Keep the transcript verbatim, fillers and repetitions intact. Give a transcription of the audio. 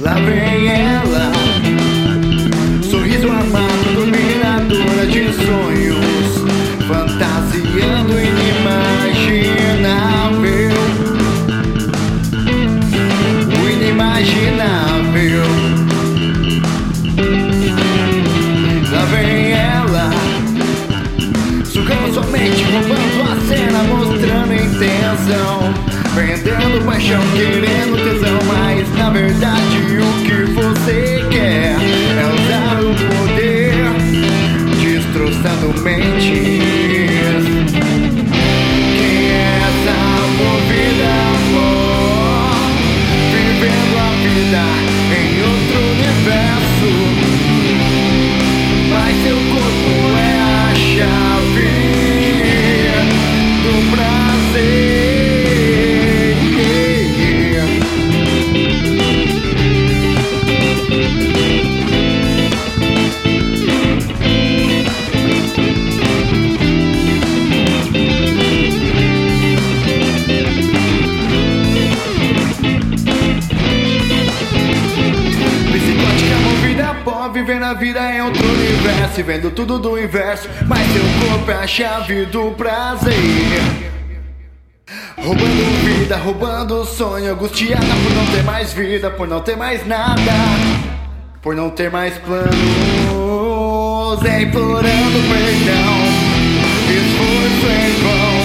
Lá vem ela, sorriso amado, dominadora de sonhos, fantasiando o inimaginável, o inimaginável. Lá vem ela, sugando sua mente, roubando a cena, mostrando intenção, vendendo paixão, querendo tesão, mas na verdade o que você quer é usar o poder, destroçando mentes. Quem é essa movida amor, vivendo a vida em outro universo, mas seu corpo é a chave do prazer. Vivendo a vida em outro universo, vendo tudo do inverso, mas seu corpo é a chave do prazer. Roubando vida, roubando sonho, angustiada por não ter mais vida, por não ter mais nada, por não ter mais planos, é implorando perdão, esforço em vão.